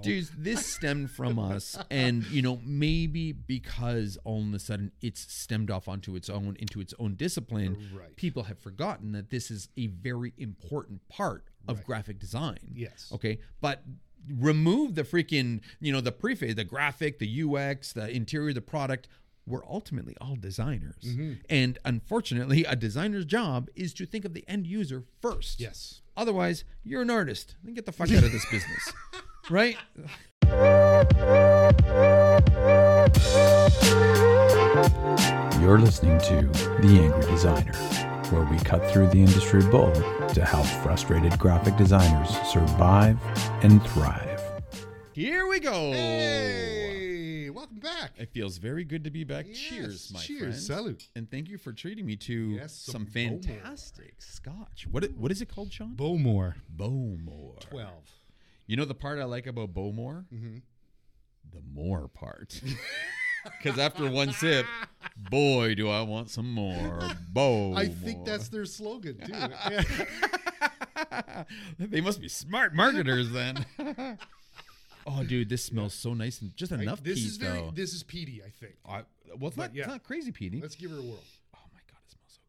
Dude, this stemmed from us, and maybe because all of a sudden it's stemmed off into its own discipline, Right. people have forgotten that this is a very important part of Right. graphic design. Yes. Okay, but remove the freaking the preface, the graphic, the UX, the interior, the product. We're ultimately all designers, and unfortunately, a designer's job is to think of the end user first. Yes. Otherwise, you're an artist. Then get the fuck out of this business. Right? You're listening to The Angry Designer, where we cut through the industry bull to help frustrated graphic designers survive and thrive. Here we go. Hey, welcome back. It feels very good to be back. Yes, Cheers, my cheers, friend. salute. And thank you for treating me to Yes, some some Bowmore. fantastic scotch. What is it called, Sean? Bowmore. Bowmore. 12. You know the part I like about Bowmore? Mm-hmm. The more part. Because after one sip, boy, do I want some more. Bowmore. I think that's their slogan, too. Yeah. They must be smart marketers then. Oh, dude, this smells so nice and just enough This peat, is though. This is peaty, I think. Well, it's But, not, it's not crazy peaty. Let's give it a whirl. Oh, my God, it smells so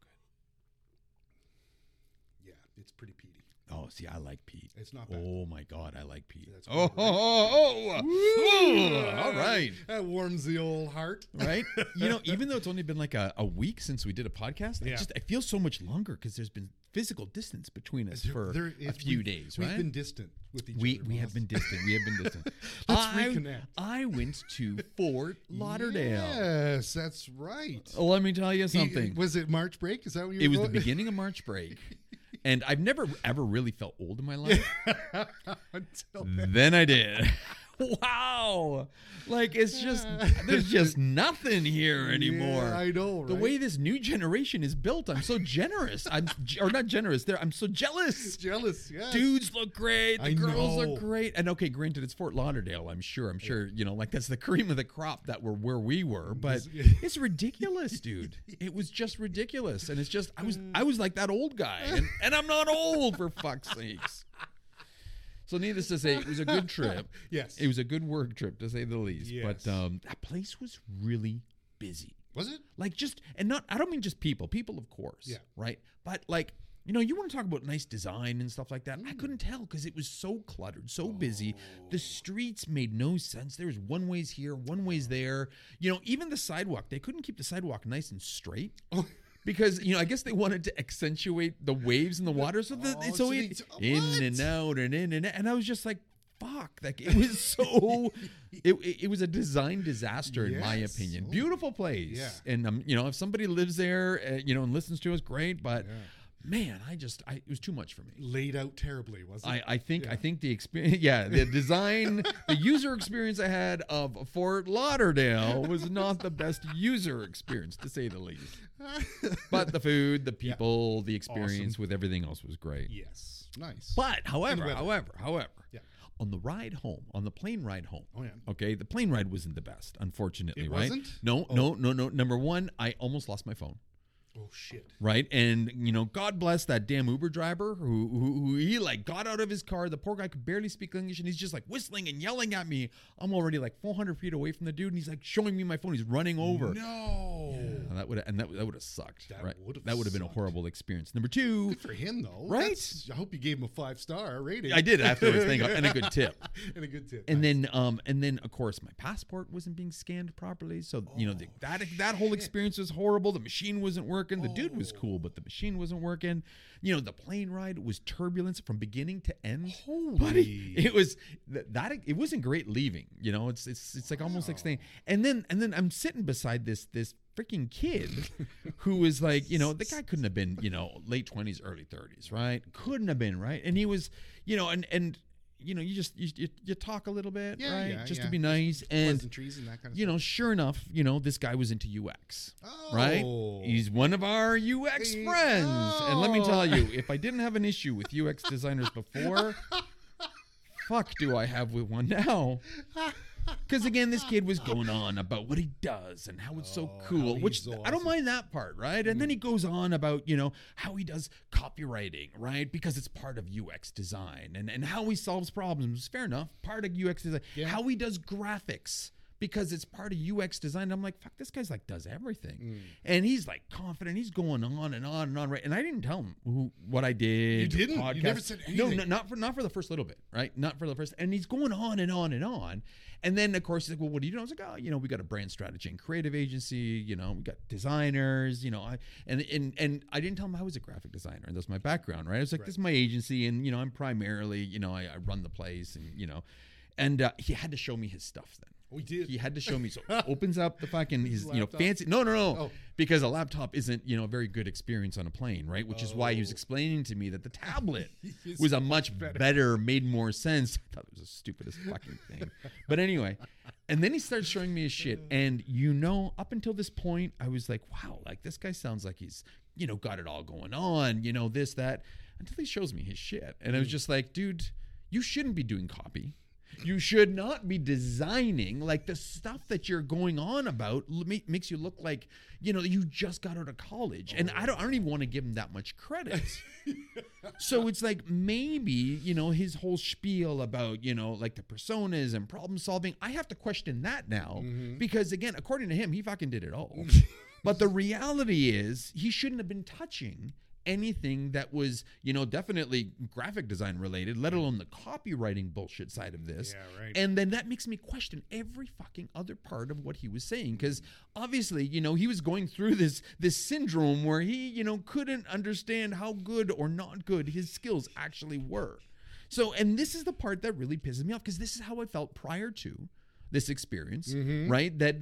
good. Yeah, it's pretty peaty. Oh, see, I like peat. It's not bad. Oh, my God, I like peat. That's Oh, good, all right. That warms the old heart. Right? Even though it's only been like a week since we did a podcast, Yeah. I feel so much longer because there's been physical distance between us for a few days, right? We've been distant with each other. We have been distant. We have been distant. Let's reconnect. I went to Fort Lauderdale. Yes, that's right. Let me tell you something. Was it March break? Is that what you were It was the going? beginning of March break. And I've never, ever really felt old in my life. Until then. Then I did. Wow. Like, it's just, there's just nothing here anymore. Yeah, I know, right? The way this new generation is built, I'm so generous. Or not generous, I'm so jealous. Jealous, yeah. Dudes look great. The I girls know. look great. And okay, granted, it's Fort Lauderdale, I'm sure. Like that's the cream of the crop that we're where we were. But it's ridiculous, dude. It was just ridiculous. And it's just, I was like that old guy. And I'm not old, for fuck's sakes. So needless to say, it was a good trip. Yes. It was a good work trip, to say the least. Yes. But that place was really busy. Was it? Like I don't mean just people, of course. Yeah. Right. But like, you want to talk about nice design and stuff like that. I couldn't tell because it was so cluttered, so busy. The streets made no sense. There was one ways here, one ways there. Even the sidewalk, they couldn't keep the sidewalk nice and straight. Because I guess they wanted to accentuate the waves in the water, so it's in and out and in and out. And I was just like, "Fuck!" Like it was so, it was a design disaster in my Yes. opinion. Oh. Beautiful place, Yeah. and if somebody lives there, and listens to us, great. But man, it was too much for me. Laid out terribly, wasn't it? I think the experience, the design, the user experience I had of Fort Lauderdale was not the best user experience, to say the least. But the food, the people, the experience with everything else was great. Yes. Nice. But however, Yeah. on the ride home, on the plane ride home, Oh, yeah. okay, the plane ride wasn't the best, unfortunately, It right? wasn't? No. Number one, I almost lost my phone. Oh, shit. Right. And, God bless that damn Uber driver who he like got out of his car. The poor guy could barely speak English and he's just like whistling and yelling at me. I'm already like 400 feet away from the dude and he's like showing me my phone. He's running over. No. Yeah, that would have sucked. That right. would've That would have been a sucked. horrible experience. Number two. Good for him, though. Right? I hope you gave him a 5-star rating. I did afterwards, thank God, and a good tip. And a good tip. And Nice. then of course my passport wasn't being scanned properly. So that whole experience was horrible. The machine wasn't working. The dude was cool, but the machine wasn't working. The plane ride was turbulence from beginning to end. Holy. Buddy, it was it wasn't great leaving. It's like almost like staying. And then I'm sitting beside this freaking kid who was like, the guy couldn't have been, late 20s, early 30s, right? Couldn't have been, right? And he was, and you talk a little bit, right? Just to be nice. And, pleasantries and that kind of stuff. sure enough, this guy was into UX, Oh. right? He's one of our UX friends. And let me tell you, if I didn't have an issue with UX designers before, fuck do I have with one now. Because again, this kid was going on about what he does and how it's so cool, he's which so I don't awesome. mind that part, right? And then he goes on about, how he does copywriting, right? Because it's part of UX design and how he solves problems. Fair enough. Part of UX design. Yeah. How he does graphics. Because it's part of UX design. I'm like, fuck, this guy's like does everything. And he's like confident. He's going on and on and on, right? And I didn't tell him what I did. You didn't? Podcast. You never said anything? No, not for the first little bit, right? Not for the first. And he's going on and on and on. And then, of course, he's like, well, what do you do? I was like, oh, we got a brand strategy and creative agency. We got designers, and I didn't tell him I was a graphic designer. And that's my background, right? I was like, this is my agency. And, I'm primarily, I run the place and, he had to show me his stuff then. We did. He had to show me. So opens up the fucking his laptop? fancy. No. Oh. Because a laptop isn't a very good experience on a plane, right? Which is why he was explaining to me that the tablet was a much better, made more sense. I thought it was the stupidest fucking thing. But anyway, and then he starts showing me his shit, and up until this point, I was like, wow, like this guy sounds like he's got it all going on, this that, until he shows me his shit, and I was just like, dude, you shouldn't be doing copy. You should not be designing like the stuff that you're going on about makes you look like, you just got out of college. And I don't even want to give him that much credit. So it's like maybe, his whole spiel about, like the personas and problem solving. I have to question that now because again, according to him, he fucking did it all. But the reality is he shouldn't have been touching anything that was, definitely graphic design related, let alone the copywriting bullshit side of this. Yeah, right. And then that makes me question every fucking other part of what he was saying. Because obviously, he was going through this syndrome where he, couldn't understand how good or not good his skills actually were. So, and this is the part that really pisses me off because this is how I felt prior to this experience, right? That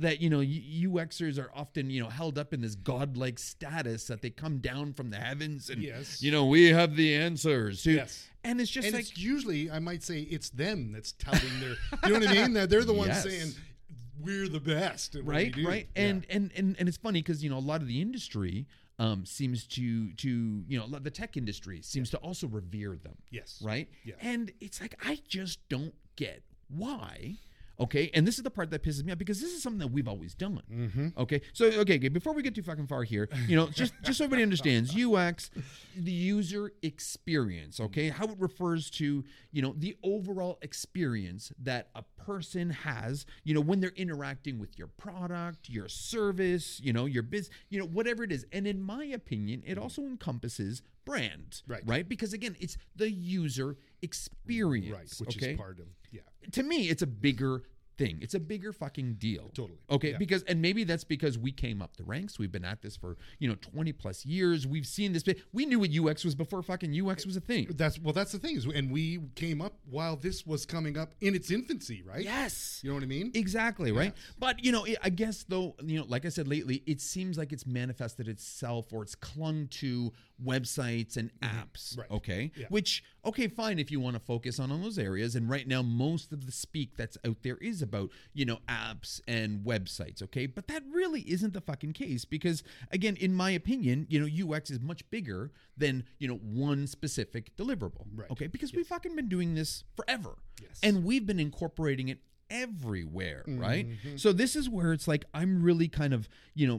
UXers are often held up in this godlike status that they come down from the heavens and we have the answers. Yes. And it's just it's usually, I might say, it's them that's touting their. You know what I mean? That they're the ones saying we're the best, at what we do. Right. And it's funny because a lot of the industry seems to the tech industry seems to also revere them. Yes. Right. Yes. And it's like I just don't get why. Okay, and this is the part that pisses me off because this is something that we've always done. Okay, so before we get too fucking far here, just so everybody understands, UX, the user experience. Okay, how it refers to the overall experience that a person has, when they're interacting with your product, your service, your business, whatever it is. And in my opinion, it also encompasses brand, right? Because again, it's the user experience, right? Which is part of To me, it's a bigger thing. It's a bigger fucking deal. Totally. Okay, because and maybe that's because we came up the ranks. We've been at this for 20 plus years. We've seen this. We knew what UX was before fucking UX was a thing. That's the thing is, and we came up while this was coming up in its infancy, right? Yes. You know what I mean? Exactly, right? But I guess though, like I said lately, it seems like it's manifested itself or it's clung to websites and apps. Right. Okay. Yeah. Which, okay, fine if you want to focus on those areas. And right now, most of the speak that's out there is about, apps and websites. Okay. But that really isn't the fucking case because, again, in my opinion, UX is much bigger than, one specific deliverable. Right. Okay. Because we've fucking been doing this forever. Yes. And we've been incorporating it everywhere, right? So this is where it's like I'm really kind of,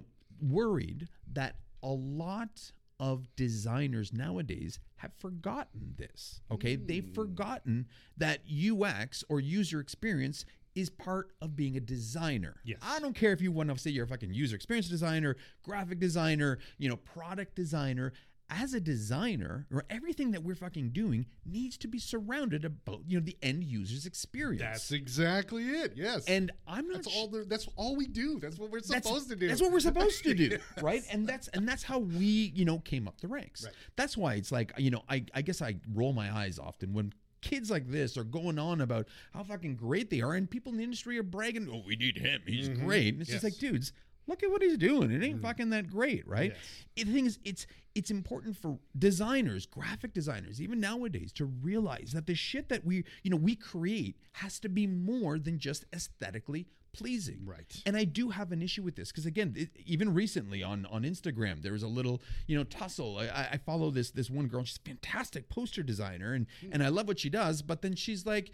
worried that a lot of designers nowadays have forgotten this. Okay, they've forgotten that UX or user experience is part of being a designer. Yes. I don't care if you want to say you're a fucking user experience designer, graphic designer, product designer. As a designer, or everything that we're fucking doing needs to be surrounded about, the end user's experience. That's exactly it. Yes. And I'm not. That's all we do. That's what we're supposed to do. That's what we're supposed to do, right? And that's how we, came up the ranks. Right. That's why it's like, I guess I roll my eyes often when kids like this are going on about how fucking great they are, and people in the industry are bragging, "Oh, we need him. He's great." And it's just like, dudes, look at what he's doing. It ain't fucking that great, right? Yes. The thing is, it's important for designers, graphic designers, even nowadays, to realize that the shit that we create has to be more than just aesthetically pleasing. Right. And I do have an issue with this because, again, even recently on Instagram, there was a little, tussle. I follow this one girl. She's a fantastic poster designer, and I love what she does. But then she's like,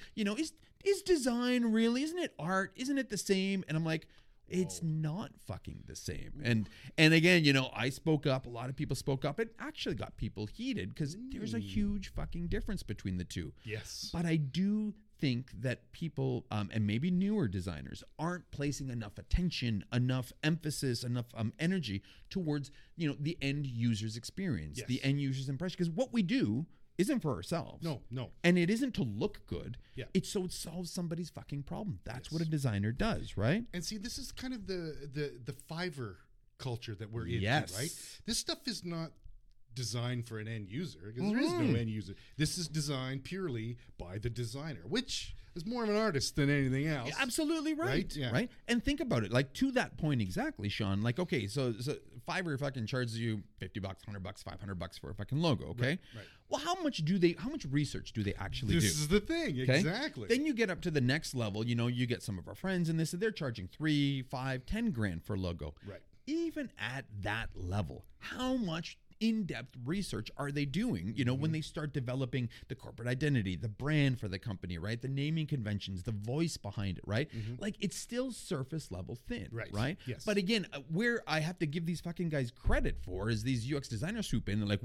is design really? Isn't it art? Isn't it the same? And I'm like, it's not fucking the same. And again, I spoke up. A lot of people spoke up. It actually got people heated because there's a huge fucking difference between the two. Yes. But I do think that people, and maybe newer designers, aren't placing enough attention, enough emphasis, enough energy towards, the end user's experience, the end user's impression. Because what we do isn't for ourselves. No. And it isn't to look good. Yeah. It's so it solves somebody's fucking problem. That's what a designer does, right? And see, this is kind of the Fiverr culture that we're in, Yes. right? This stuff is not designed for an end user because there is no end user. This is designed purely by the designer, which is more of an artist than anything else. Yeah, absolutely right. Right? Yeah. Right? And think about it, like to that point exactly, Sean. Like, okay, so Fiverr fucking charges you $50, $100, $500 for a fucking logo, okay? Right. Well, how much research do they actually do? This is the thing, Okay? exactly. Then you get up to the next level, you get some of our friends in this, and they're charging $3, $5, $10 for a logo. Right. Even at that level, how much in-depth research are they doing, when they start developing the corporate identity, the brand for the company, right? The naming conventions, the voice behind it, right? Like, it's still surface level thin, right? Yes. But again, where I have to give these fucking guys credit for is these UX designers swoop in and like,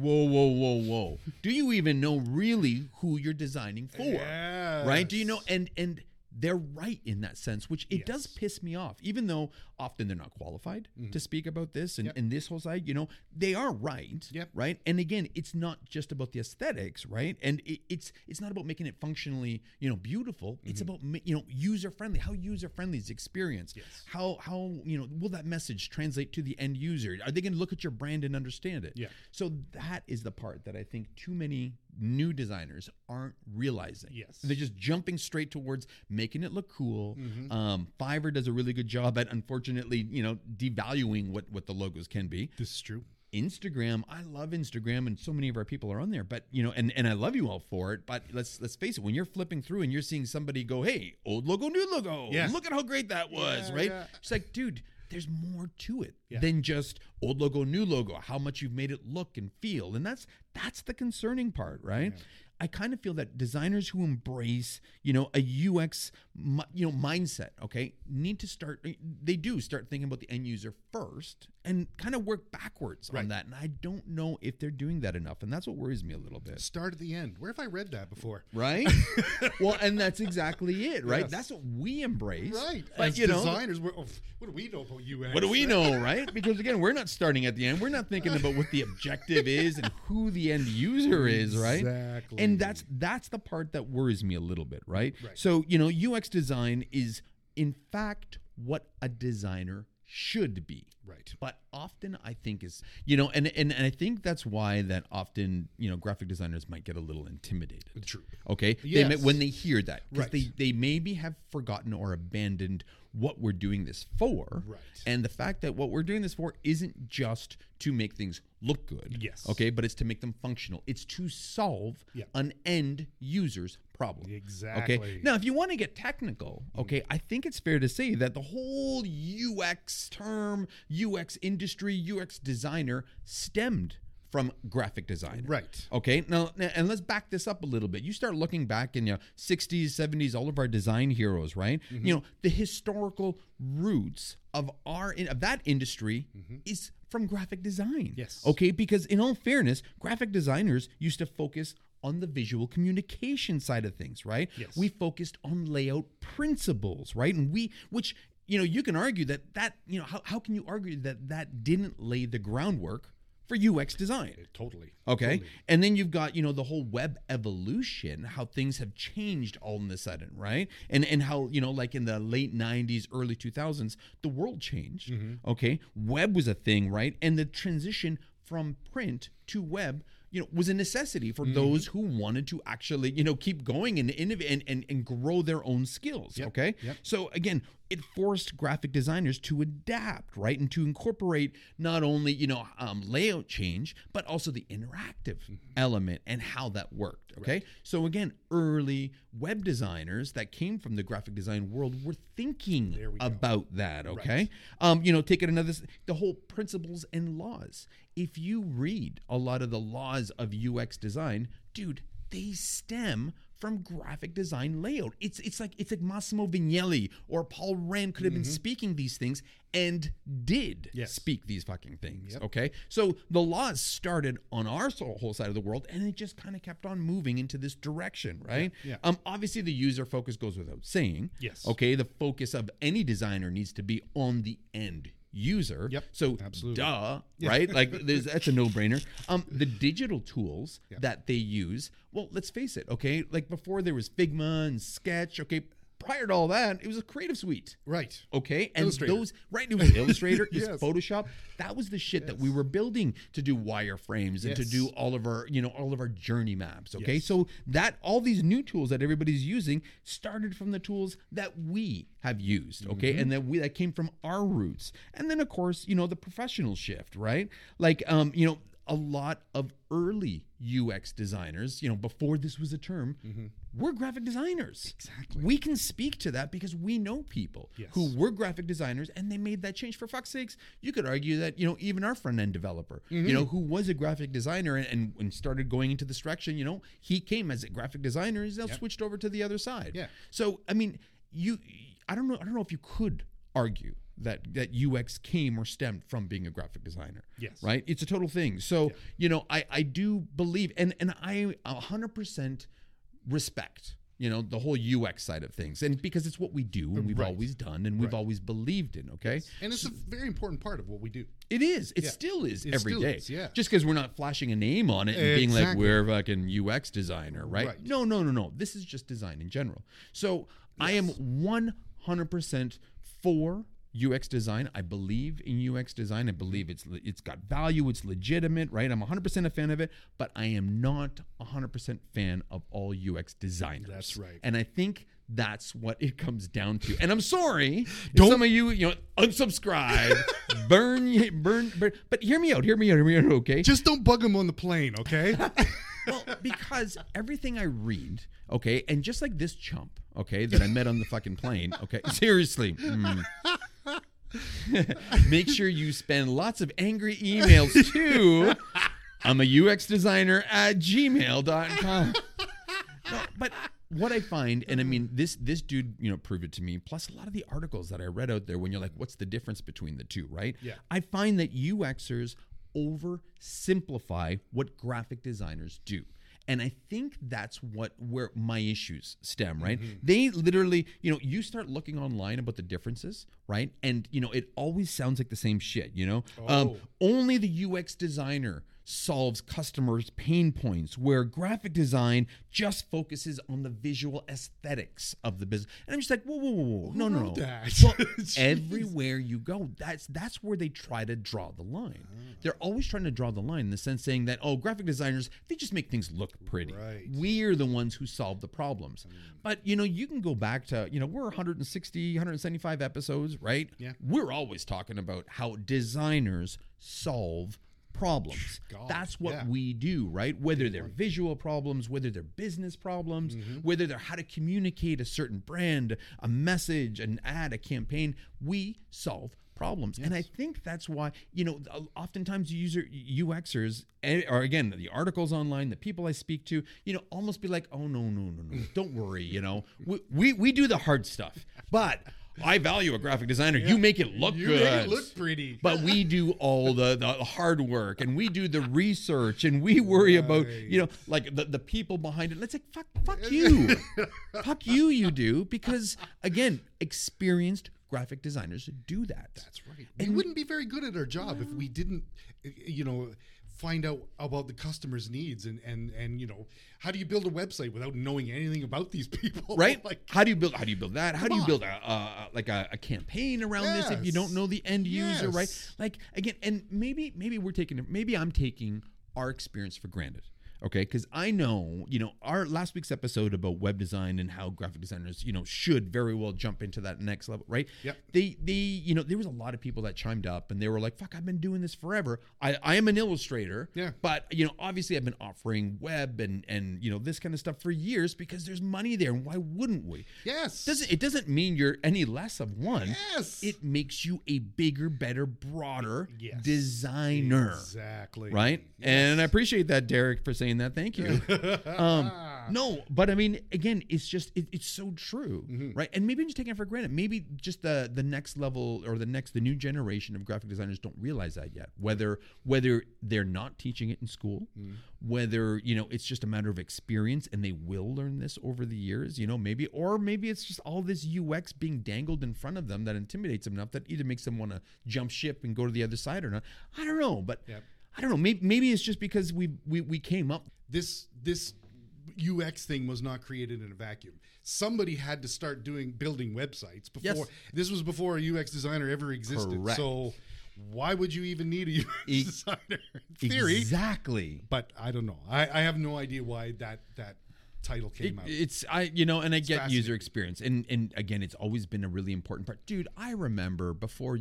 whoa. Do you even know really who you're designing for? Yes. Right? Do you know? And they're right in that sense, which it does piss me off, even though often they're not qualified to speak about this and this whole side, they are right. Yep. Right. And again, it's not just about the aesthetics, right? And it's not about making it functionally, beautiful. It's about, user friendly. How user friendly is the experience? Yes. How, will that message translate to the end user? Are they going to look at your brand and understand it? Yeah. So that is the part that I think too many new designers aren't realizing. Yes. They're just jumping straight towards making it look cool. Fiverr does a really good job at, unfortunately, devaluing what the logos can be. This is true. Instagram, I love Instagram, and so many of our people are on there. But and I love you all for it. But let's face it, when you're flipping through and you're seeing somebody go, "Hey, old logo, new logo, look at how great that was," right? Yeah. It's like, dude, there's more to it than just old logo, new logo. How much you've made it look and feel, and that's the concerning part, right? Yeah. I kind of feel that designers who embrace, a UX, mindset, okay, need to start thinking about the end user first and kind of work backwards on that. And I don't know if they're doing that enough. And that's what worries me a little bit. Start at the end. Where have I read that before? Right? Well, and that's exactly it, right? Yes. That's what we embrace. Right. But, as designers, what do we know about UX? What do we know, right? Because, again, we're not starting at the end. We're not thinking about what the objective is and who the end user is, right? Exactly. And that's the part that worries me a little bit, right? So, UX design is, in fact, what a designer should be. Right. But often I think is, and I think that's why that often, graphic designers might get a little intimidated. True. Okay? Yes. When they hear that. Because Right. they maybe have forgotten or abandoned what we're doing this for. Right. And the fact that what we're doing this for isn't just to make things look good. Yes. Okay? But it's to make them functional. It's to solve Yeah. an end user's problem. Exactly. Okay? Now, if you want to get technical, okay, I think it's fair to say that the whole UX term, UX industry, UX designer stemmed from graphic design. Right. Okay. Now, and let's back this up a little bit. You start looking back in 60s, 70s, all of our design heroes, right? The historical roots of that industry is from graphic design. Yes. Okay. Because in all fairness, graphic designers used to focus on the visual communication side of things, right? Yes. We focused on layout principles, right? And which you can argue that how can you argue that didn't lay the groundwork for UX design? Totally. Okay. Totally. And then you've got, the whole web evolution, how things have changed all of a sudden, right? And how, like in the late 90s, early 2000s, the world changed. Okay. Web was a thing, right? And the transition from print to web, was a necessity for those who wanted to actually, keep going and innovate and grow their own skills. Yep. Okay. Yep. So again, it forced graphic designers to adapt, right? And to incorporate not only, layout change, but also the interactive element and how that worked, okay? Right. So again, early web designers that came from the graphic design world were thinking There we go. about that, okay? Take it the whole principles and laws. If you read a lot of the laws of UX design, dude, they stem from graphic design layout. It's like Massimo Vignelli or Paul Rand could have been speaking these things and did Yes. speak these fucking things. Yep. Okay, so the laws started on our whole side of the world, and it just kind of kept on moving into this direction, right? Yeah. Obviously, the user focus goes without saying. Yes. Okay, the focus of any designer needs to be on the end user. Yep, So absolutely. duh, right? Like that's a no-brainer. The digital tools that they use, well, let's face it, okay? Like before there was Figma and Sketch, okay? Prior to all that, it was a Creative Suite. Right. Okay, and Illustrator. it was Illustrator, it was Yes. Photoshop. That was the shit that we were building to do wireframes and to Yes. do all of our journey maps. Okay, Yes. so that all these new tools that everybody's using started from the tools that we have used. Okay, and that came from our roots. And then of course, the professional shift, right? Like, a lot of early UX designers, before this was a term, were graphic designers. Exactly. We can speak to that because we know people Yes. who were graphic designers and they made that change. For fuck's sakes, you could argue that, even our front end developer, who was a graphic designer and started going into this direction, he came as a graphic designer, he's now switched over to the other side. Yeah. So, I mean, I don't know if you could argue that UX came or stemmed from being a graphic designer. Yes. Right? It's a total thing. So, I do believe, and I 100% respect, the whole UX side of things. And because it's what we do and we've Right. always done and we've Right. always believed in, okay? And it's a very important part of what we do. It is. It Yeah. still is It every still day. is, yeah. Just because we're not flashing a name on it and being like, Exactly. we're fucking UX designer, right? Right. No. This is just design in general. So I am 100% for UX design. I believe in UX design. I believe it's got value. It's legitimate, right? I'm 100% a fan of it, but I am not 100% fan of all UX designers. That's right. And I think that's what it comes down to. And I'm sorry, if some of you, unsubscribe, burn. But hear me out, okay? Just don't bug them on the plane, okay? Well, because everything I read, okay, and just like this chump, okay, that I met on the fucking plane, okay, seriously. Make sure you spend lots of angry emails to I'm a UX designer at gmail.com. No, but what I find, and I mean, this dude, proved it to me, plus a lot of the articles that I read out there when you're like, what's the difference between the two, right? Yeah. I find that UXers oversimplify what graphic designers do. And I think that's where my issues stem, right? They literally, you start looking online about the differences, right? And, it always sounds like the same shit, only the UX designer solves customers' pain points, where graphic design just focuses on the visual aesthetics of the business. And I'm just like, whoa. No. wrote that? Well, Jeez. everywhere you go, that's where they try to draw the line. They're always trying to draw the line in the sense saying that, graphic designers, they just make things look pretty. Right. We're the ones who solve the problems. But, you can go back to, we're 160, 175 episodes, right? Yeah. We're always talking about how designers solve problems. God, That's what yeah. we do, right? Whether they're visual problems, whether they're business problems, whether they're how to communicate a certain brand, a message, an ad, a campaign, we solve problems. And I think that's why, oftentimes UXers, or again, the articles online, the people I speak to, almost be like, oh, no, don't worry, we do the hard stuff, but I value a graphic designer. You make it look You good. make it look pretty. But we do all the hard work, and we do the research, and we worry about, like the people behind it. Let's say, fuck you. Fuck you, you do. Because, again, experienced graphic designers do that. That's right. We wouldn't be very good at our job if we didn't, find out about the customer's needs and how do you build a website without knowing anything about these people? Right? Like, How do you build that? How do you on. build a campaign around this if you Yes. don't know the end user, right? Yes. Like, again, and maybe I'm taking our experience for granted. Okay, because I know, our last week's episode about web design and how graphic designers, should very well jump into that next level, right? Yep. There was a lot of people that chimed up and they were like, fuck, I've been doing this forever. I am an illustrator. Yeah. But, obviously I've been offering web and this kind of stuff for years because there's money there. And why wouldn't we? Yes. It doesn't mean you're any less of one. Yes. It makes you a bigger, better, broader Yes. designer. Exactly. Right? Yes. And I appreciate that, Derek, for saying that. Thank you. No, but I mean, again, it's just, it's so true, right? And maybe I'm just taking it for granted. Maybe just the next level or the new generation of graphic designers don't realize that yet. Whether they're not teaching it in school, whether, it's just a matter of experience and they will learn this over the years, maybe it's just all this UX being dangled in front of them that intimidates them enough that either makes them want to jump ship and go to the other side or not. I don't know, but I don't know. Maybe it's just because we came up. This UX thing was not created in a vacuum. Somebody had to start building websites before. Yes. This was before a UX designer ever existed. Correct. So why would you even need a UX designer? In theory. Exactly. But I don't know. I have no idea why that title came out. And I get user experience, and again, it's always been a really important part, dude. I remember before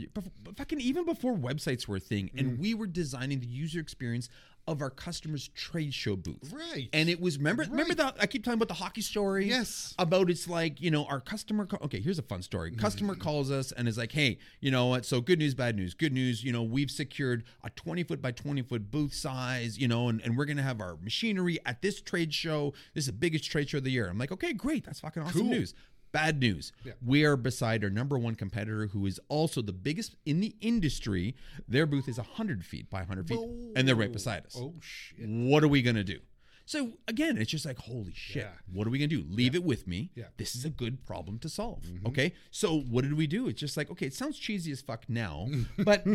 websites were a thing, and we were designing the user experience of our customers' trade show booth, right? And it was remember that I keep talking about the hockey story, yes, about it's like our customer. Okay, here's a fun story. Customer calls us and is like, hey, you know what? So good news, bad news. Good news, we've secured a 20-foot by 20-foot booth size, and we're gonna have our machinery at this trade show. This is the biggest trade show of the year. I'm like, okay, great, that's fucking awesome news. Bad news. Yeah. We are beside our number one competitor, who is also the biggest in the industry. Their booth is 100 feet by 100 feet, and they're right beside us. Oh, shit. What are we going to do? So, again, it's just like, holy shit. Yeah. What are we going to do? Leave it with me. Yeah. This is a good problem to solve. Okay? So, what did we do? It's just like, okay, it sounds cheesy as fuck now, but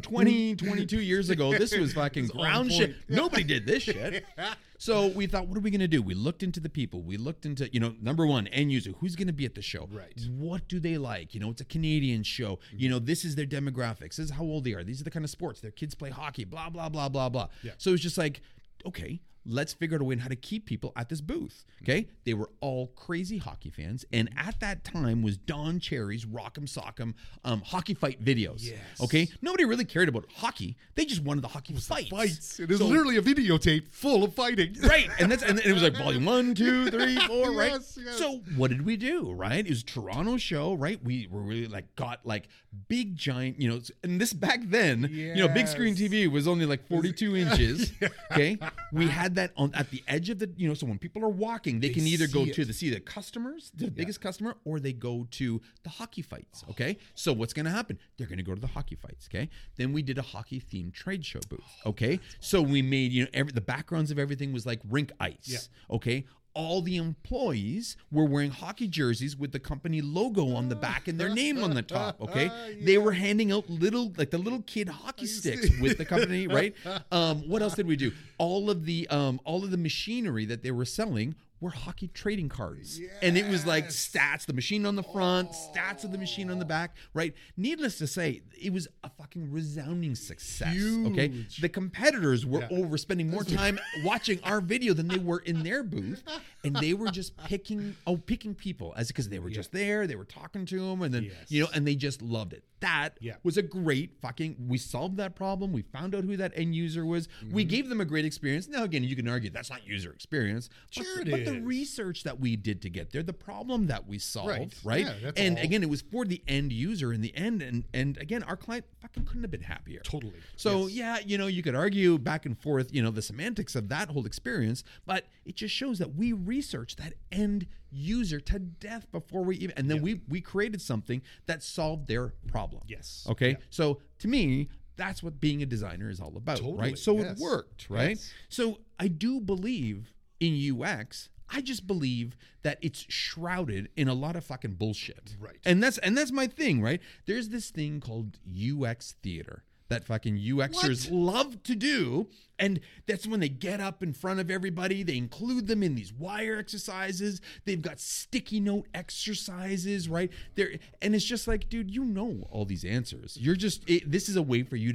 22 years ago, this was fucking ground shit. Nobody did this shit. So we thought, what are we going to do? We looked into the people. We looked into, number one, end user. Who's going to be at the show? Right. What do they like? It's a Canadian show. This is their demographics. This is how old they are. These are the kind of sports. Their kids play hockey, blah, blah, blah, blah, blah. Yeah. So it's just like, okay, let's figure out a way on how to keep people at this booth. Okay. They were all crazy hockey fans. And at that time was Don Cherry's Rock'em Sock'em hockey fight videos. Yes. Okay. Nobody really cared about hockey. They just wanted the hockey fights. It is literally a videotape full of fighting. Right. And it was like volume 1, 2, 3, 4, right? Yes. So what did we do? Right. It was a Toronto show, right? We were really got big giant, and this back then, big screen TV was only 42 inches. Okay. We had that at the edge of the, so when people are walking, they can either go to see the customers, the biggest customer, or they go to the hockey fights. Okay. So what's going to happen? They're going to go to the hockey fights. Okay. Then we did a hockey themed trade show booth. Okay. So we made, the backgrounds of everything was like rink ice. Yeah. Okay. All the employees were wearing hockey jerseys with the company logo on the back and their name on the top. Okay. Yeah. They were handing out the little kid hockey sticks with the company, right? What else did we do? All of the machinery that they were selling were hockey trading cards. Yes. And it was like stats, the machine on the front, stats of the machine on the back, right? Needless to say, it was a fucking resounding success. Huge. Okay. The competitors were spending more time watching our video than they were in their booth. And they were just picking people because they were just there. They were talking to them, and then, and they just loved it. That was a great we solved that problem. We found out who that end user was. We gave them a great experience. Now, again, you can argue that's not user experience. Sure, but the research that we did to get there, the problem that we solved, right? Yeah, and again, it was for the end user in the end. And again, our client fucking couldn't have been happier. Totally. So you could argue back and forth, the semantics of that whole experience, but it just shows that we researched that end user to death before we even, and then we created something that solved their problem. Yes. Okay. So to me, that's what being a designer is all about, right? So it worked, right? Yes. So I do believe in UX. I just believe that it's shrouded in a lot of fucking bullshit. Right. And that's my thing, right? There's this thing called UX theater that fucking UXers love to do. And that's when they get up in front of everybody. They include them in these wire exercises. They've got sticky note exercises, right? And it's just like, dude, all these answers. This is a way for you to get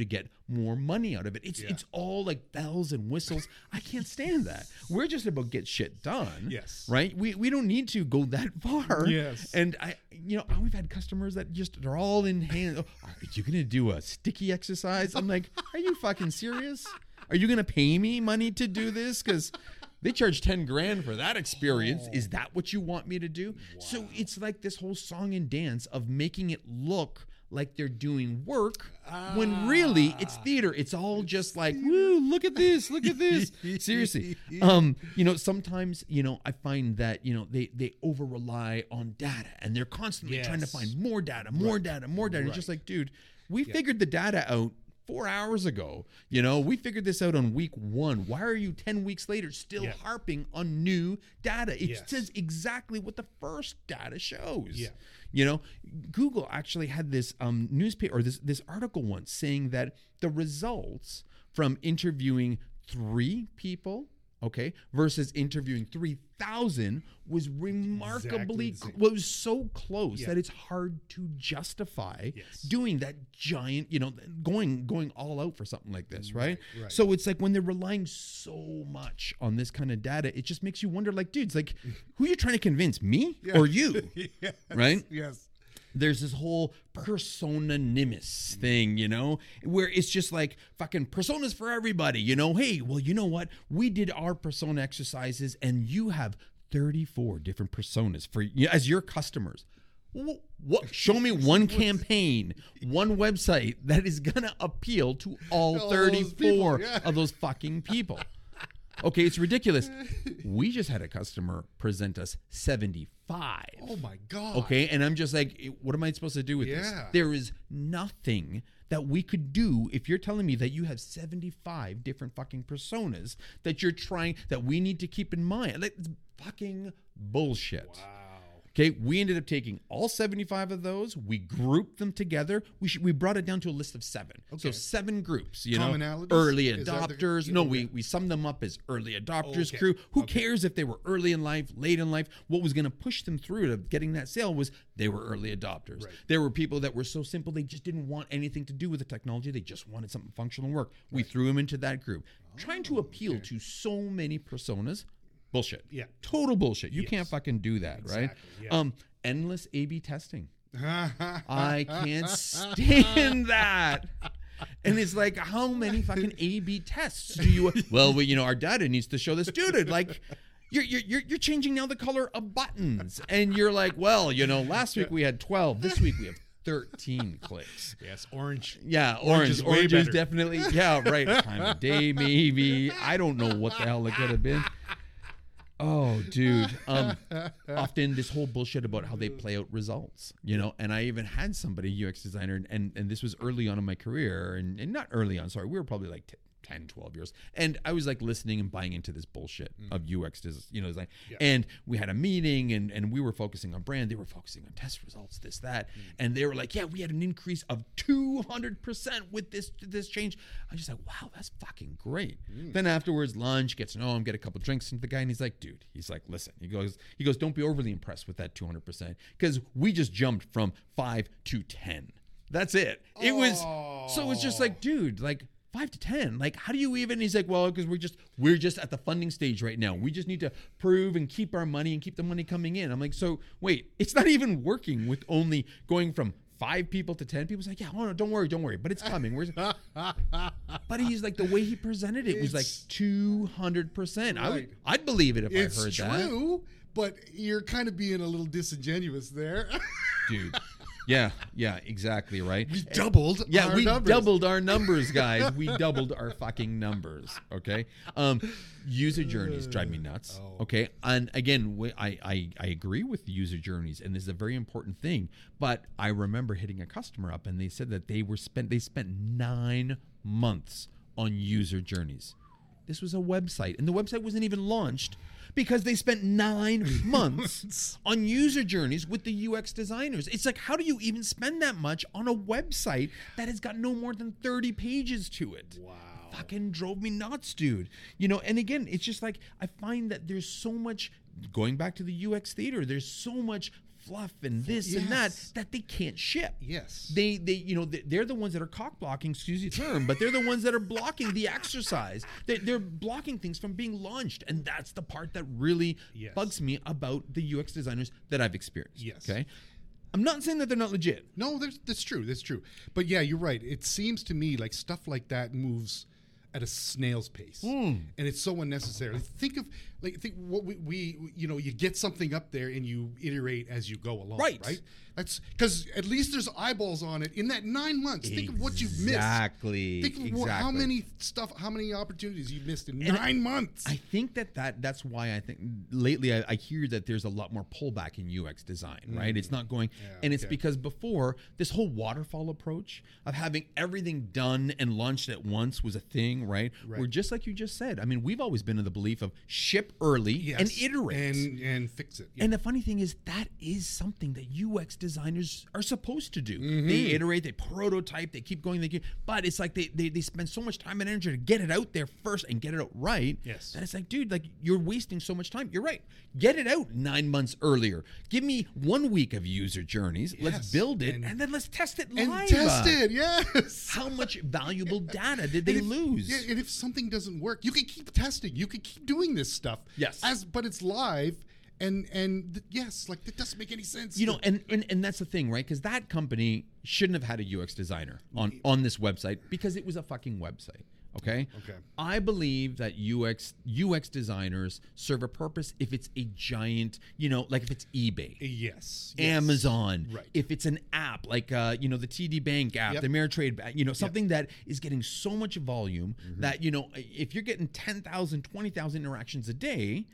more money out of it. It's all like bells and whistles. I can't stand that. We're just about get shit done. Yes. Right? We don't need to go that far. Yes. And we've had customers that they're all in hand. Oh, are you going to do a sticky exercise? I'm like, are you fucking serious? Are you going to pay me money to do this? Because they charge 10 grand for that experience. Is that what you want me to do? Wow. So it's like this whole song and dance of making it look like they're doing work when really it's theater. It's all just like, woo, look at this, look at this. Seriously. Sometimes, I find that, they over rely on data and they're constantly trying to find more data. Right. It's just like, dude, we figured the data out 4 hours ago. We figured this out on week 1. Why are you 10 weeks later still harping on new data? It says exactly what the first data shows. Yeah. Google actually had this newspaper or this article once saying that the results from interviewing 3 people, versus interviewing 3,000 was remarkably was so close that it's hard to justify doing that giant, going all out for something like this, right? So it's like when they're relying so much on this kind of data, it just makes you wonder, like, dudes, like, who are you trying to convince, me or you? Right? Yes. There's this whole persona-nimus thing, where it's just like fucking personas for everybody, Hey, well, you know what? We did our persona exercises and you have 34 different personas for as your customers. What? Show me one campaign, one website that is going to appeal to all 34 of those fucking people. Okay, it's ridiculous. We just had a customer present us 75. Oh my God. Okay, and I'm just like, what am I supposed to do with this? There is nothing that we could do if you're telling me that you have 75 different fucking personas that you're trying, that we need to keep in mind. Like, it's fucking bullshit. Wow. Okay, we ended up taking all 75 of those. We grouped them together. We brought it down to a list of 7. Okay. So 7 groups, Commonalities? Early adopters. We summed them up as early adopters crew. Who cares if they were early in life, late in life? What was going to push them through to getting that sale was they were early adopters. Right. There were people that were so simple, they just didn't want anything to do with the technology. They just wanted something functional work. We threw them into that group. Trying to appeal to so many personas. Bullshit. Yeah. Total bullshit. You can't fucking do that, right? Yeah. Endless A/B testing. I can't stand that. And it's like, how many fucking A/B tests do you? Well, our data needs to show this, dude. Like, you're changing now the color of buttons, and you're like, well, last week we had 12. This week we have 13 clicks. Yes, orange. Yeah, orange. Orange is definitely, right. Time of day, maybe. I don't know what the hell it could have been. Oh, dude. Often this whole bullshit about how they play out results, and I even had somebody, UX designer, and this was early on in my career, and not early on, sorry, we were probably like 10, 12 years. And I was like listening and buying into this bullshit of UX design. Yeah. And we had a meeting and we were focusing on brand. They were focusing on test results, this, that. And they were like, yeah, we had an increase of 200% with this change. I'm just like, wow, that's fucking great. Then afterwards, lunch, get to know him, get a couple drinks into the guy. And he's like, dude, listen, he goes, don't be overly impressed with that 200% because we just jumped from 5 to 10. That's it. It was, so it's just like, dude, like, 5 to 10. Like, how do you even? He's like, well, because we're just at the funding stage right now. We just need to prove and keep our money and keep the money coming in. I'm like, so wait, it's not even working with only going from 5 people to 10 people. He's like, yeah, oh, no, don't worry, but it's coming. But he's like, the way he presented it was like 200%. Right. I'd believe it if I heard that. It's true, but you're kind of being a little disingenuous there, dude. Yeah, exactly, right. We doubled our numbers. Doubled our numbers, guys. We doubled our fucking numbers, okay? User journeys drive me nuts, okay? And again, I agree with user journeys, and this is a very important thing, but I remember hitting a customer up, and they said that they spent 9 months on user journeys. This was a website, and the website wasn't even launched because they spent 9 months on user journeys with the UX designers. It's like, how do you even spend that much on a website that has got no more than 30 pages to it? Wow. Fucking drove me nuts, dude. And again, it's just like, I find that there's so much, going back to the UX theater, there's so much fluff and this and that they can't ship. Yes. They they're the ones that are cock blocking, excuse the term, but they're the ones that are blocking the exercise. They're blocking things from being launched, and that's the part that really bugs me about the UX designers that I've experienced. Yes. Okay. I'm not saying that they're not legit. No, that's true. That's true. But yeah, you're right. It seems to me like stuff like that moves at a snail's pace, and it's so unnecessary. Think what we you get something up there and you iterate as you go along, right? That's because at least there's eyeballs on it in that 9 months. Think of what you've missed. Think of how many opportunities you've missed in 9 months. I think that's why I think lately I hear that there's a lot more pullback in UX design, right? It's not going, it's because before this whole waterfall approach of having everything done and launched at once was a thing, right? Where just like you just said, I mean, we've always been in the belief of ship early and iterate and fix it. And the funny thing is that is something that UX designers are supposed to do. They iterate, they prototype, they keep going, but it's like they spend so much time and energy to get it out there first and get it out right. Yes. That it's like, dude, like you're wasting so much time. You're right. Get it out 9 months earlier. Give me 1 week of user journeys. Let's build it and then let's test it live. And test it, yes. How much valuable data did they lose? Yeah, and if something doesn't work, you can keep testing. You can keep doing this stuff. Yes. But it's live. And yes, like that doesn't make any sense. And that's the thing, right? Because that company shouldn't have had a UX designer on this website because it was a fucking website. Okay. I believe that UX designers serve a purpose if it's a giant, like if it's eBay, yes, Amazon, right. If it's an app like the TD Bank app, the Ameritrade, something that is getting so much volume that if you're getting 10,000, 20,000 interactions a day,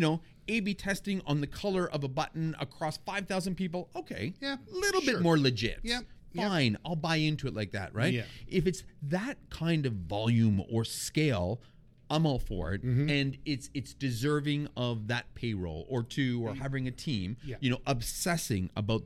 A/B testing on the color of a button across 5,000 people, okay, little bit more legit. Fine, I'll buy into it like that, right? If it's that kind of volume or scale, I'm all for it, and it's deserving of that payroll or two or having a team, obsessing about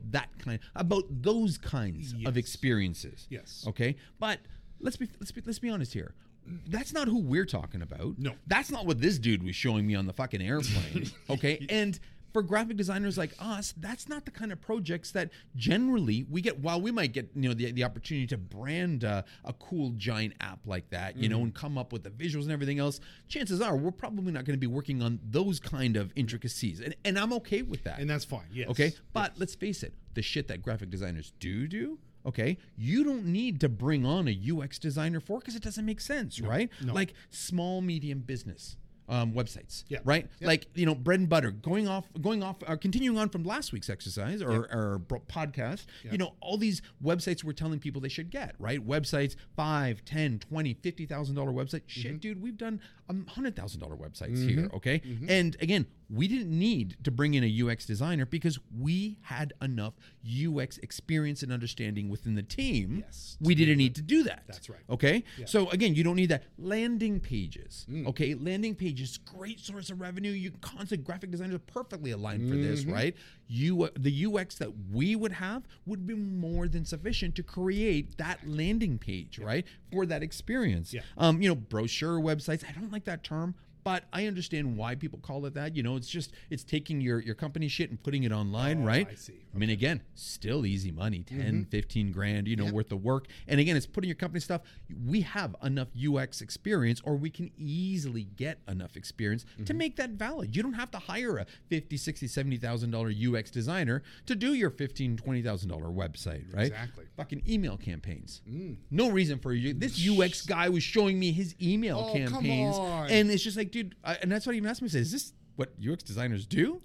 those kinds of experiences. Yes. Okay, but let's be honest here. That's not who we're talking about. No, that's not what this dude was showing me on the fucking airplane. Okay, and for graphic designers like us, that's not the kind of projects that generally we get. While we might get the opportunity to brand a cool giant app like that, and come up with the visuals and everything else, chances are we're probably not going to be working on those kind of intricacies, and I'm okay with that. And that's fine. Yes. Okay, but let's face it, the shit that graphic designers do. Okay, you don't need to bring on a UX designer for because it doesn't make sense, right? No. Like small, medium business websites, right? Like bread and butter. Going off, continuing on from last week's exercise or podcast. All these websites we're telling people they should get, right? Websites, $5, $10, $20, $50,000 website. Shit, dude, we've done $100,000 websites here, okay? And again, we didn't need to bring in a UX designer because we had enough UX experience and understanding within the team. Yes. We didn't need to do that. That's right. Okay? Yeah. So again, you don't need that. Landing pages. Okay? Landing pages, great source of revenue. You constant graphic designers are perfectly aligned for this, right? The UX that we would have would be more than sufficient to create that landing page, right? For that experience. Yeah. Brochure websites. I don't like that term. But I understand why people call it that. It's taking your company shit and putting it online, right? I see. Okay. I mean, again, still easy money, 10, 15 grand, worth of work. And again, it's putting your company stuff. We have enough UX experience, or we can easily get enough experience to make that valid. You don't have to hire a $50,000, $60,000, $70,000 UX designer to do your $15,000, $20,000 website, right? Exactly. Fucking email campaigns. No reason for you. This UX guy was showing me his email campaigns. Come on. And it's just like, dude, and that's what he even asked me. Is this what UX designers do?